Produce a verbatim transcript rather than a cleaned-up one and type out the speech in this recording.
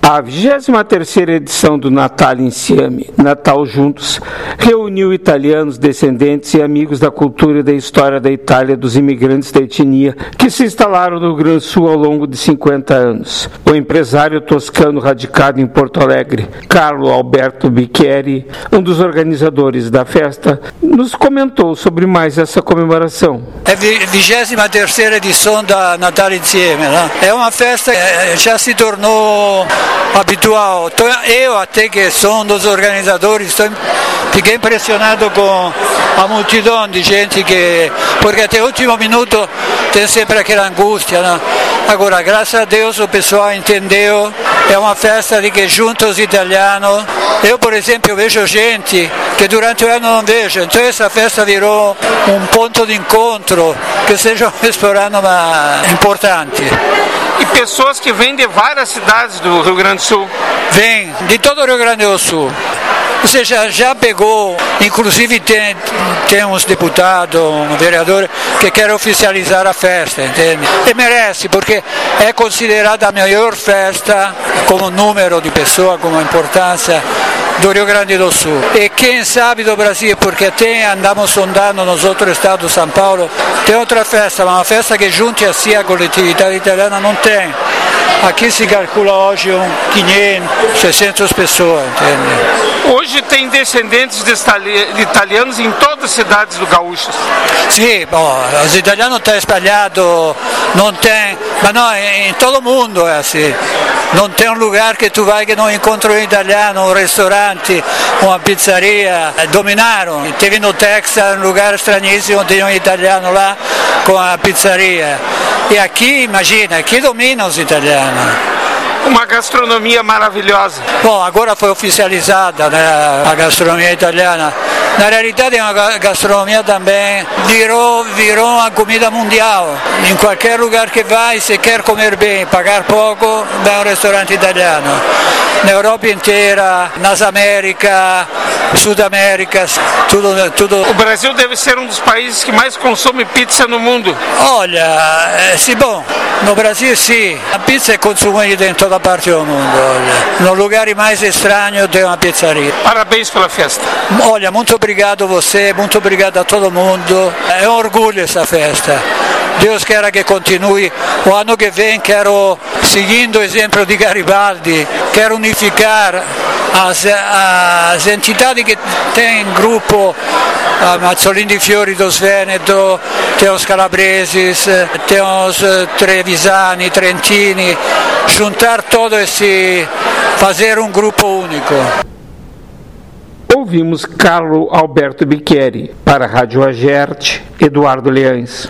A vigésima terceira edição do Natal Insieme, Natal Juntos, reuniu italianos, descendentes e amigos da cultura e da história da Itália dos imigrantes da etnia que se instalaram no Rio Grande do Sul ao longo de cinquenta anos. O empresário toscano radicado em Porto Alegre, Carlo Alberto Bicchieri, um dos organizadores da festa, nos comentou sobre mais essa comemoração. É a vigésima terceira edição da Natal Insieme, né? É uma festa que já se tornou habitual. Eu até que sou um dos organizadores, estou, fiquei impressionado com a multidão de gente que, porque até o último minuto tem sempre aquela angústia, né? Agora, graças a Deus, o pessoal entendeu, é uma festa de que junta os italianos. Eu, por exemplo, vejo gente que durante o ano não vejo, então essa festa virou um ponto de encontro que seja explorando uma importante. E pessoas que vêm de várias cidades do Rio Grande do Sul? Vêm, de todo o Rio Grande do Sul. Ou seja, já pegou, inclusive tem, tem uns deputados, um vereador que quer oficializar a festa, entende? E merece, porque é considerada a maior festa, como número de pessoas, como importância, do Rio Grande do Sul. E quem sabe do Brasil, porque tem, andamos sondando nos outros estados de São Paulo, tem outra festa, mas uma festa que junte assim a coletividade italiana não tem. Aqui se calcula hoje um quinhentas, seiscentas pessoas, entende? Hoje tem descendentes de italianos em todas as cidades do Gaúcho. Sim, bom, os italianos estão espalhados, não tem, mas não, em todo o mundo é assim. Não tem um lugar que tu vai que não encontra um italiano, um restaurante, uma pizzaria. Dominaram. Teve no Texas um lugar estranhíssimo, tem um italiano lá com a pizzaria. E aqui, imagina, aqui dominam os italianos. Uma gastronomia maravilhosa. Bom, agora foi oficializada, né, a gastronomia italiana. Na realidade é uma gastronomia também, virou, virou uma comida mundial. Em qualquer lugar que vai, se quer comer bem, pagar pouco, vai a um restaurante italiano. Na Europa inteira, nas Américas, Sudamérica, tudo, tudo. O Brasil deve ser um dos países que mais consome pizza no mundo. Olha, é, sim, bom, no Brasil sim, a pizza é consumida em toda parte do mundo. Olha. No lugar mais estranho tem uma pizzaria. Parabéns pela festa. Olha, muito obrigado a você, muito obrigado a todo mundo. É um orgulho essa festa. Deus queira que continue. O ano que vem quero, seguindo o exemplo de Garibaldi, quero unificar as, as entidades que têm grupo, a Mazzolini di Fiori dos Veneto, tem os calabreses, tem os trevisani, trentini, juntar todo esse, fazer um grupo único. Ouvimos Carlo Alberto Bicchieri, para a Rádio Agerte, Eduardo Leães.